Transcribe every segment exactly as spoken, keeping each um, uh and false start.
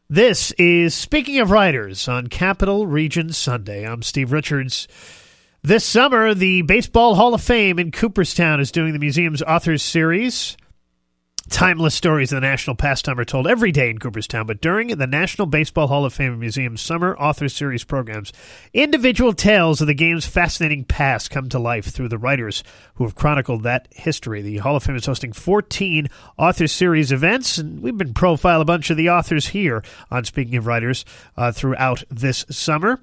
This is Speaking of Writers on Capital Region Sunday. I'm Steve Richards. This summer, the Baseball Hall of Fame in Cooperstown is doing the museum's Authors Series. Timeless stories of the national pastime are told every day in Cooperstown, but during the National Baseball Hall of Fame Museum's Summer Authors Series programs, individual tales of the game's fascinating past come to life through the writers who have chronicled that history. The Hall of Fame is hosting fourteen Authors Series events, and we've been profile a bunch of the authors here on Speaking of Writers uh, throughout this summer.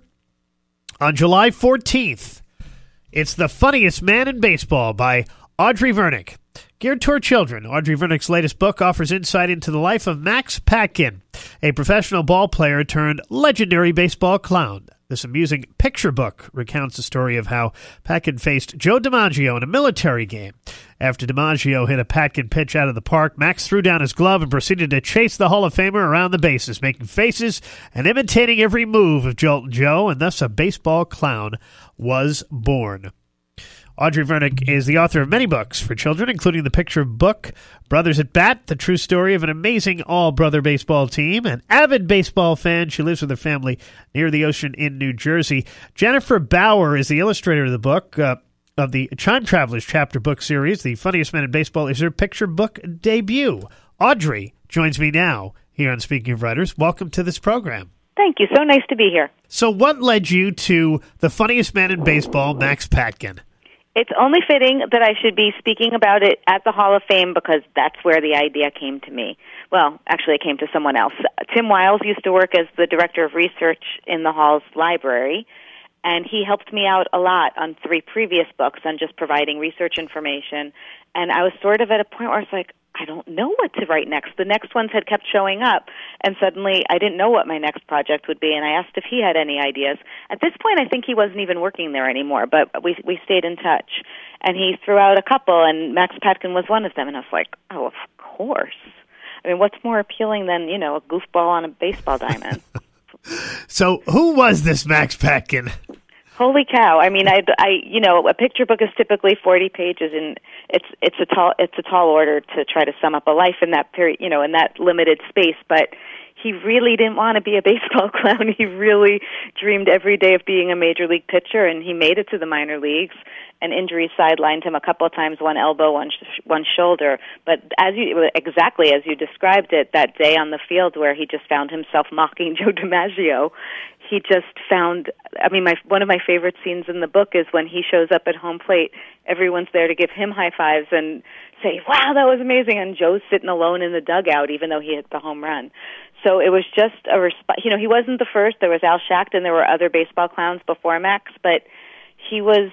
On July fourteenth, it's The Funniest Man in Baseball by Audrey Vernick. Geared toward children, Audrey Vernick's latest book offers insight into the life of Max Patkin, a professional ball player turned legendary baseball clown. This amusing picture book recounts the story of how Patkin faced Joe DiMaggio in a military game. After DiMaggio hit a Patkin pitch out of the park, Max threw down his glove and proceeded to chase the Hall of Famer around the bases, making faces and imitating every move of Joltin' Joe, and thus a baseball clown was born. Audrey Vernick is the author of many books for children, including the picture book Brothers at Bat, the true story of an amazing all-brother baseball team. An avid baseball fan, she lives with her family near the ocean in New Jersey. Jennifer Bauer is the illustrator of the book, uh, of the Time Travelers chapter book series. The Funniest Man in Baseball is her picture book debut. Audrey joins me now here on Speaking of Writers. Welcome to this program. Thank you. So nice to be here. So what led you to The Funniest Man in Baseball, Max Patkin? It's only fitting that I should be speaking about it at the Hall of Fame because that's where the idea came to me. Well, actually, it came to someone else. Tim Wiles used to work as the director of research in the Hall's library, and he helped me out a lot on three previous books on just providing research information. And I was sort of at a point where I was like, I don't know what to write next. The next ones had kept showing up, and suddenly I didn't know what my next project would be, and I asked if he had any ideas. At this point, I think he wasn't even working there anymore, but we we stayed in touch. And he threw out a couple, and Max Patkin was one of them, and I was like, oh, of course. I mean, what's more appealing than, you know, a goofball on a baseball diamond? So who was this Max Patkin? Holy cow! I mean, I, I, you know, a picture book is typically forty pages, and it's it's a tall it's a tall order to try to sum up a life in that period, you know, in that limited space. But he really didn't want to be a baseball clown. He really dreamed every day of being a major league pitcher, and he made it to the minor leagues. And injuries sidelined him a couple of times, one elbow, one sh- one shoulder. But as you exactly as you described it, that day on the field where he just found himself mocking Joe DiMaggio, he just found. I mean, my one of my favorite scenes in the book is when he shows up at home plate. Everyone's there to give him high fives and say, "Wow, that was amazing!" And Joe's sitting alone in the dugout, even though he hit the home run. So it was just a resp- you know, he wasn't the first. There was Al Schacht, and there were other baseball clowns before Max, but he was.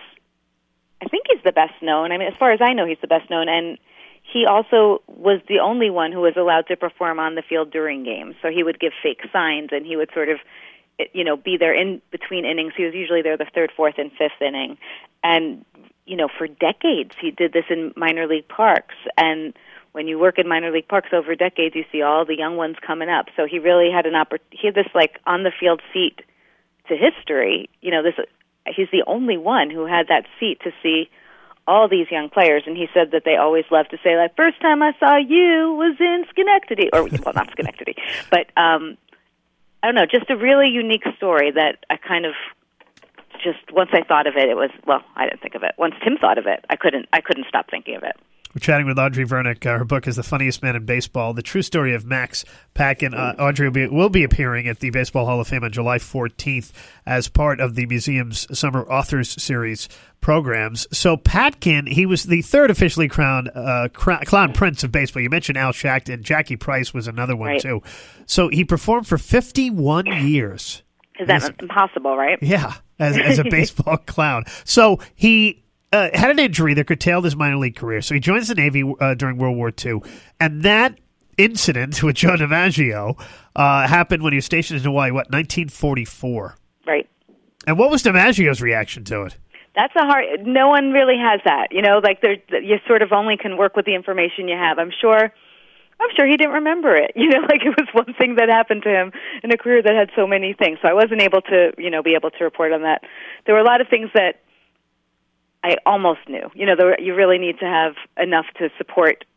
I think he's the best known. I mean, as far as I know, he's the best known, and he also was the only one who was allowed to perform on the field during games. So he would give fake signs, and he would sort of, you know, be there in between innings. He was usually there the third, fourth, and fifth inning. And, you know, for decades, he did this in minor league parks. And when you work in minor league parks over decades, you see all the young ones coming up. So he really had an oppor- he had this, like, on-the-field seat to history. You know, this... He's the only one who had that seat to see all these young players, and he said that they always love to say, like, first time I saw you was in Schenectady, or, well, not Schenectady, but, um, I don't know, just a really unique story that I kind of just, once I thought of it, it was, well, I didn't think of it. Once Tim thought of it, I couldn't, I couldn't stop thinking of it. We're chatting with Audrey Vernick. Uh, her book is The Funniest Man in Baseball, the true story of Max Patkin. Uh, Audrey will be, will be appearing at the Baseball Hall of Fame on July fourteenth as part of the museum's Summer Authors Series programs. So Patkin, he was the third officially crowned uh, cr- clown prince of baseball. You mentioned Al Schacht, and Jackie Price was another one, right. too. So he performed for fifty-one years. Is that as, impossible, right? Yeah, as, as a baseball clown. So he... Uh, had an injury that curtailed his minor league career, so he joins the Navy uh, during World War Two. And that incident with Joe DiMaggio uh, happened when he was stationed in Hawaii, what, nineteen forty-four? Right. And what was DiMaggio's reaction to it? That's a hard... No one really has that. You know, like, there, you sort of only can work with the information you have. I'm sure... I'm sure he didn't remember it. You know, like, it was one thing that happened to him in a career that had so many things. So I wasn't able to, you know, be able to report on that. There were a lot of things that I almost knew. You know, there, you really need to have enough to support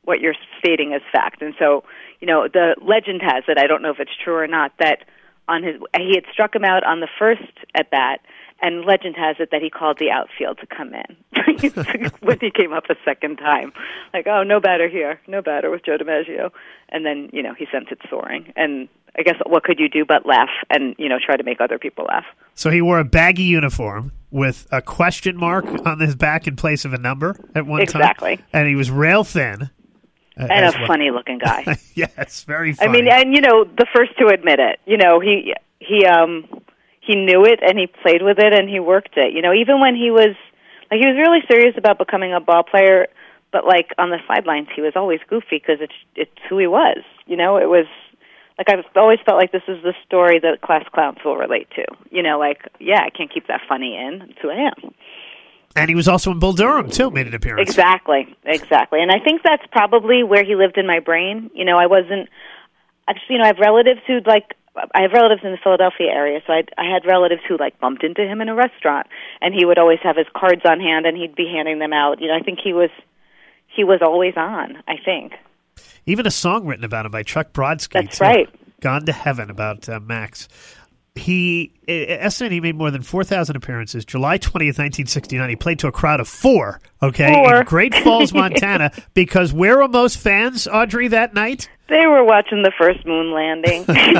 what you're stating as fact. And so, you know, the legend has it, I don't know if it's true or not, that on his he had struck him out on the first at bat, and legend has it that he called the outfield to come in when he came up a second time. Like, oh, no batter here, no batter with Joe DiMaggio. And then, you know, he sent it soaring. And I guess what could you do but laugh and, you know, try to make other people laugh? So he wore a baggy uniform with a question mark on his back in place of a number at one exactly. time. Exactly. And he was rail thin. Uh, and a well. funny-looking guy. Yes, very funny. I mean, and, you know, the first to admit it. You know, he he um he knew it, and he played with it, and he worked it. You know, even when he was, like, he was really serious about becoming a ball player, but, like, on the sidelines, he was always goofy because it's, it's who he was. You know, it was, like, I've always felt like this is the story that class clowns will relate to. You know, like, yeah, I can't keep that funny in. It's who I am. And he was also in Bull Durham, too, made an appearance. Exactly, exactly. And I think that's probably where he lived in my brain. You know, I wasn't, actually, you know, I have relatives who, like, I have relatives in the Philadelphia area, so I, I had relatives who, like, bumped into him in a restaurant, and he would always have his cards on hand, and he'd be handing them out. You know, I think he was, he was always on, I think. Even a song written about him by Chuck Brodsky. That's too. right. Gone to Heaven, about uh, Max. He estimated he made more than four thousand appearances. July twentieth, nineteen sixty-nine, he played to a crowd of four, okay, four. in Great Falls, Montana, because where were most fans, Audrey, that night? They were watching the first moon landing.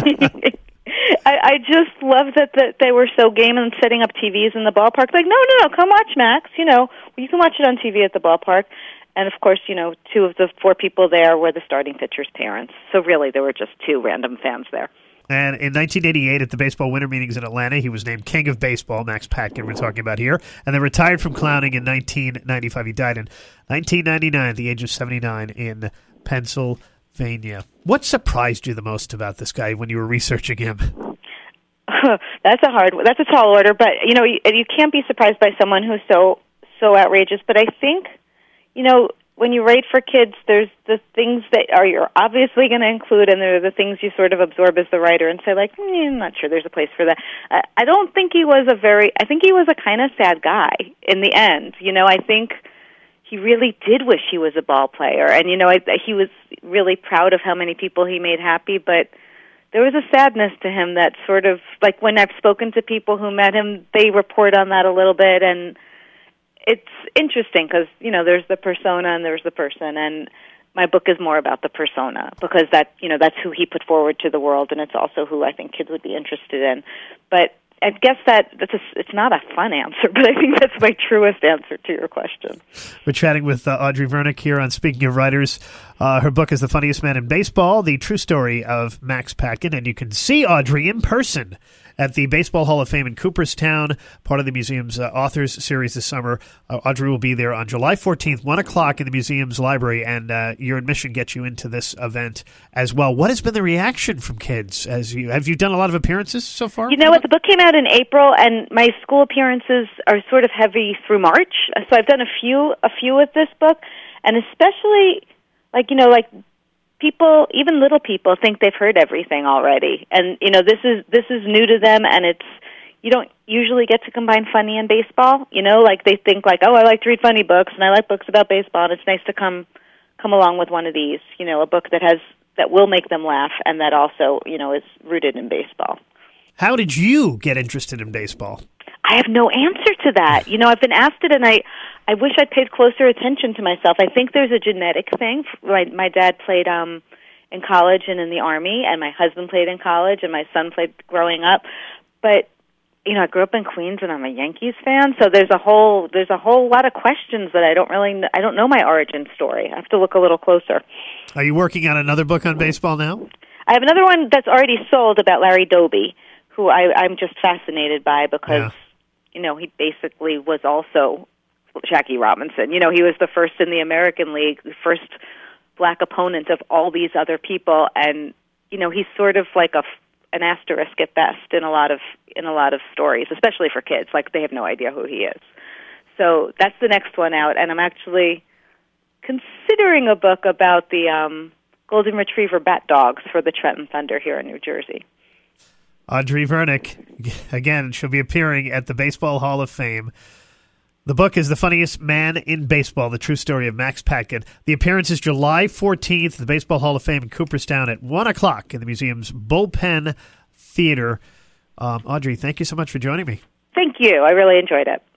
I, I just love that, that they were so game and setting up T Vs in the ballpark. Like, no, no, no, come watch Max. You know, you can watch it on T V at the ballpark. And, of course, you know, two of the four people there were the starting pitcher's parents. So, really, there were just two random fans there. And in nineteen eighty-eight, at the baseball winter meetings in Atlanta, he was named King of Baseball, Max Patkin we're talking about here, and then retired from clowning in nineteen ninety-five. He died in nineteen ninety-nine at the age of seventy-nine in Pennsylvania. What surprised you the most about this guy when you were researching him? That's a hard, that's a tall order, but, you know, you, you can't be surprised by someone who's so, so outrageous. But I think, you know, when you write for kids, there's the things that are you're obviously going to include, and there are the things you sort of absorb as the writer and say, like, mm, I'm not sure there's a place for that. I, I don't think he was a very, I think he was a kind of sad guy in the end. You know, I think he really did wish he was a ball player, and, you know, I, he was really proud of how many people he made happy, but there was a sadness to him that sort of, like, when I've spoken to people who met him, they report on that a little bit, and it's interesting because, you know, there's the persona and there's the person, and my book is more about the persona because that, you know, that's who he put forward to the world, and it's also who I think kids would be interested in. But I guess that that's a, it's not a fun answer, but I think that's my truest answer to your question. We're chatting with uh, Audrey Vernick here on Speaking of Writers. Uh, her book is The Funniest Man in Baseball, the true story of Max Patkin, and you can see Audrey in person at the Baseball Hall of Fame in Cooperstown, part of the museum's uh, authors series this summer. Uh, Audrey will be there on July fourteenth, one o'clock in the museum's library, and uh, your admission gets you into this event as well. What has been the reaction from kids? As you Have you done a lot of appearances so far? You know what? The book came out in April, and my school appearances are sort of heavy through March. So I've done a few, a few with this book, and especially, like, you know, like, people, even little people, think they've heard everything already, and you know this is this is new to them, and it's you don't usually get to combine funny and baseball. You know, like they think like, oh, I like to read funny books, and I like books about baseball, and it's nice to come come along with one of these. You know, a book that has that will make them laugh, and that also, you know, is rooted in baseball. How did you get interested in baseball? I have no answer to that. You know, I've been asked it, and I, I wish I'd paid closer attention to myself. I think there's a genetic thing. My, my dad played um, in college and in the Army, and my husband played in college, and my son played growing up. But, you know, I grew up in Queens, and I'm a Yankees fan, so there's a whole there's a whole lot of questions that I don't really kn- I don't know my origin story. I have to look a little closer. Are you working on another book on baseball now? I have another one that's already sold about Larry Doby, who I, I'm just fascinated by because, yeah. you know, he basically was also Jackie Robinson. You know, he was the first in the American League, the first black opponent of all these other people, and, you know, he's sort of like a, an asterisk at best in a lot of in a lot of stories, especially for kids. Like, they have no idea who he is. So that's the next one out, and I'm actually considering a book about the um, Golden Retriever bat dogs for the Trenton Thunder here in New Jersey. Audrey Vernick, again, she'll be appearing at the Baseball Hall of Fame The book is The Funniest Man in Baseball, the true story of Max Patkin. The appearance is July fourteenth at the Baseball Hall of Fame in Cooperstown at one o'clock in the museum's Bullpen Theater. Um, Audrey, thank you so much for joining me. Thank you. I really enjoyed it.